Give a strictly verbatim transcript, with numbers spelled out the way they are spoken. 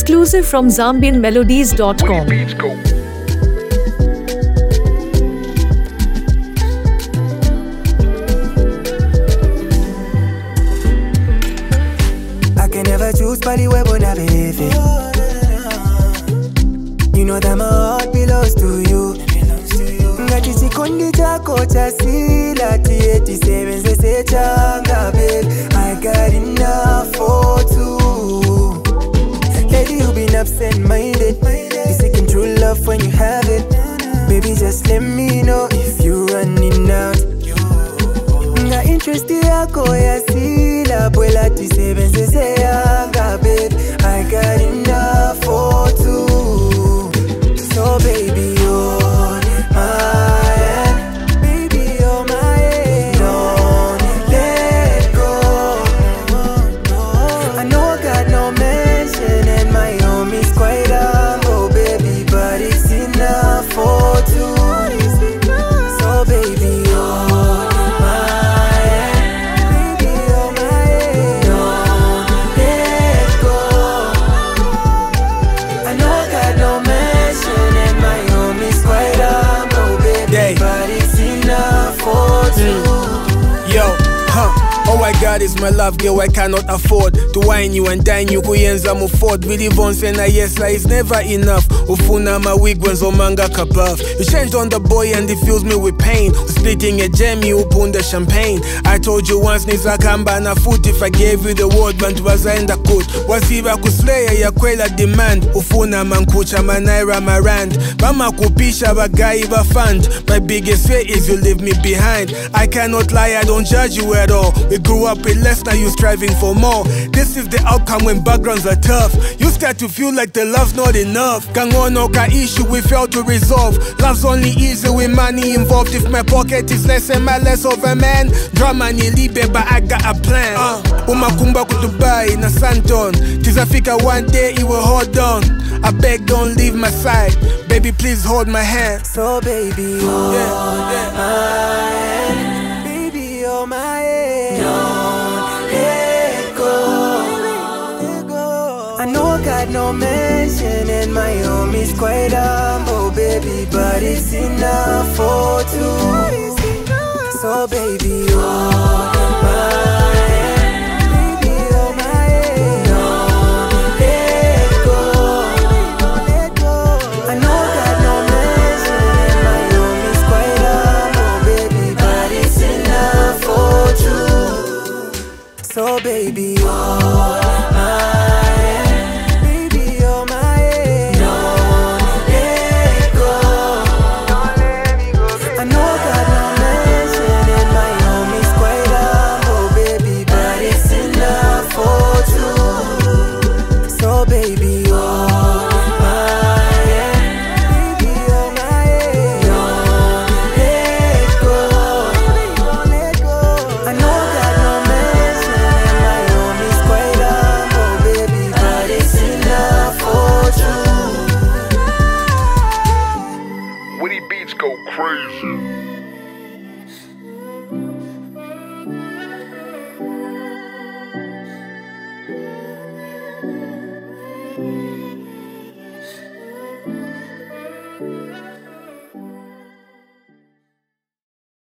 Exclusive from Zambian Melodies dot com. I can never choose but the way when I believe it. You know that my heart belongs to you. Ngati chikondi chako chasila T eighty-seven zese changa babe. I got enough for two. Lady, you been absent-minded. You seeking true love when you have it. Baby, just let me know if you're running out. Nga interest yako yasila Bwela T seven zese yanga babe. I got enough for two. So baby, you're mine. Baby, you're mine. Don't let go. I know I got no mention and my home is quite humble, baby, but it's enough for two. So baby, you're mine. Baby, you're mine. Don't let go. I know I got no mention and my home is quite humble, baby, Day. but it's enough for two. Yo, huh. All I got is my love, girl, I cannot afford to wine you and dine you, kuyenza muford. Really once and a yes, is never enough. Ufuna my wig when manga kabaf. You changed on the boy and it fills me with pain. Splitting a gem, you open the champagne. I told you once, nisa kamba na foot. If I gave you the word, but was in the coat. Wasiba kuslaya ya kwela demand. Ufuna mankucha manaira marand. Mama kupisha bagai ba fund. My biggest fear is you leave me behind. I cannot lie, I don't judge you at all. We grew up with less, now you striving for more. This is the outcome when backgrounds are tough. You start to feel like the love's not enough. Kangono ka issue we fail to resolve. Love's only easy with money involved. If my pocket is less, am I less of a man? Drama ni libe, but I got a plan. Uh, Umakumba ku Dubai na Santon. Tizafika one day it will hold on. I beg, don't leave my side. Baby, please hold my hand. So baby, you're Yeah, yeah. mine. Baby, you're mine. Don't let go. I know I got no mention and my home is quite humble, baby, but it's enough for two. So baby, you're mine. Baby, you're mine. Don't let go. I know I got no mention and my home is quite humble, baby, but it's enough for two. So baby, you're